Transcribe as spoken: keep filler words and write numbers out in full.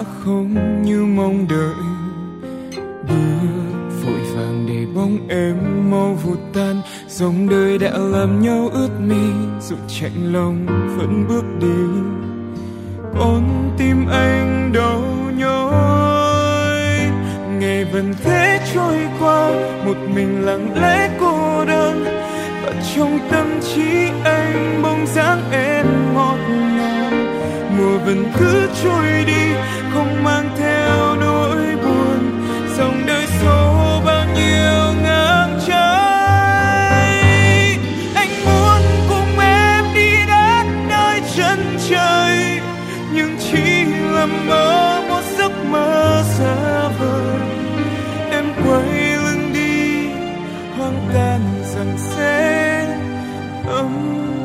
không như mong đợi. Bước vội vàng để bóng em mau vụt tan, dòng đời đã làm nhau ướt mi, dù chạnh lòng vẫn bước đi. Con tim anh đau nhói, ngày vẫn thế trôi qua, một mình lặng lẽ cô đơn. Và trong tâm trí anh bóng dáng em ngọt ngào, mùa vẫn cứ trôi đi không mang theo nỗi buồn. Dòng đời số bao nhiêu ngang trái, anh muốn cùng em đi đến nơi chân trời, nhưng chỉ là mơ một giấc mơ xa vời. Em quay lưng đi hoang tàn rằng sẽ ấm